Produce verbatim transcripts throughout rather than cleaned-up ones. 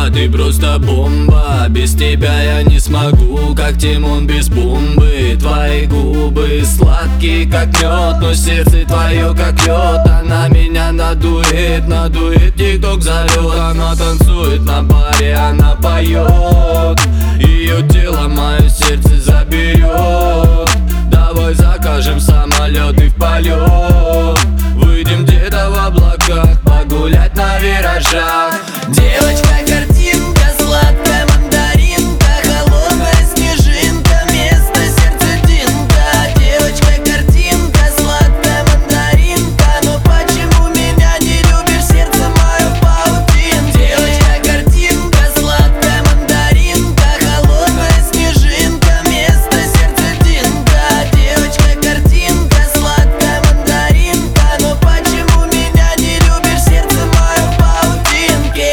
А ты просто бомба, без тебя я не смогу, как Тимон без Пумбы. Твои губы сладкие, как мед, но сердце твое, как лед. Она меня надует, надует, тик-ток зовет. Она танцует на баре, она поет. Ее тело мое сердце заберет. Давай закажем самолет и в полет. Выйдем где-то в облаках, погулять на виражах. Девочка, картинка, сладкая мандаринка, холодная снежинка, вместо сердца тинка. Девочка, картинка, сладкая мандаринка, но почему меня не любишь, сердце мое паутинка? Девочка, картинка, сладкая мандаринка, холодная снежинка, вместо сердца тинка. Девочка, картинка, сладкая мандаринка, но почему меня не любишь, сердце мое паутинки?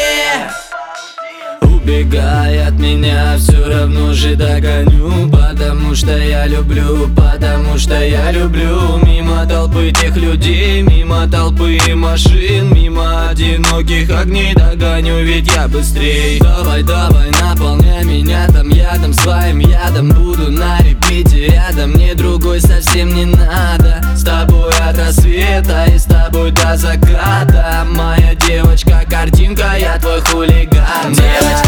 Убегай от меня, все равно же догоню. Потому что я люблю, потому что я люблю. Мимо толпы тех людей, мимо толпы машин, мимо одиноких огней догоню, ведь я быстрей. Давай, давай, наполняй меня там ядом, своим ядом. Буду на репите рядом, мне другой совсем не надо. С тобой от рассвета и с тобой до заката. Моя девочка, картинка, я твой хулиган. Девочка,